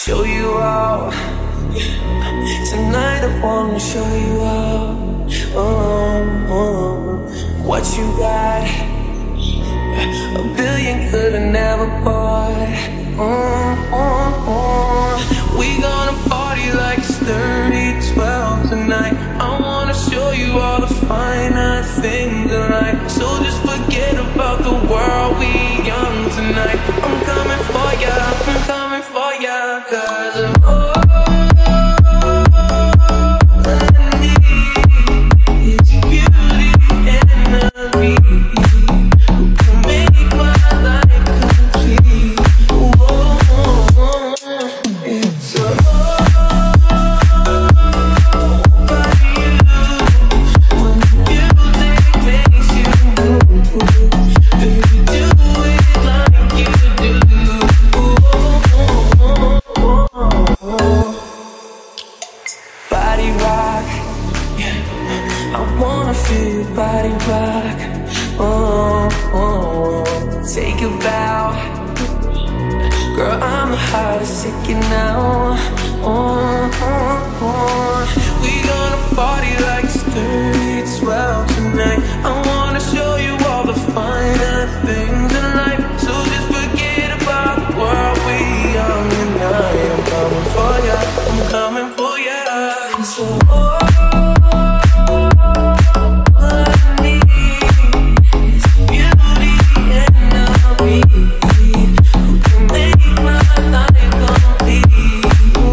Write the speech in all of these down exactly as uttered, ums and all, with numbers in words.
show you out. Tonight I wanna show you out. Oh, oh. What you got, a billion could've never bought. Oh, oh, oh. We gonna party like it's thirty twelve tonight. I wanna show you all the finer things in life. So just forget about the world, we young tonight. I'm coming for ya, I'm coming for ya, 'cause I'm all I need is beauty and a beat who can make my life complete. Whoa, it's all about you. When the music makes you move, baby, do it like you do. Body rock, yeah. I wanna feel your body rock. Oh, oh, take a bow. Girl, I'm the hottest ticket now. Oh, oh, oh. We gonna party like it's thirty twelve tonight. I wanna show you all the finer things in life. So just forget about the world, we young tonight. I'm coming for ya, I'm coming for ya. So all I need is beauty and a beat who can make my life complete.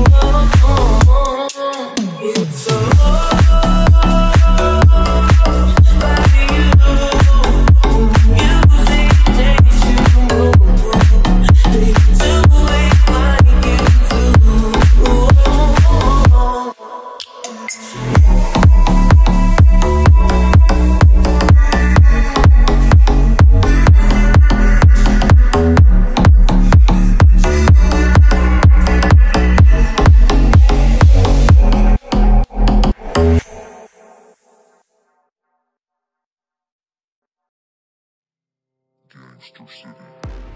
Oh, it's all about you. Music makes you move. They do it like you do. Oh, Gangster City.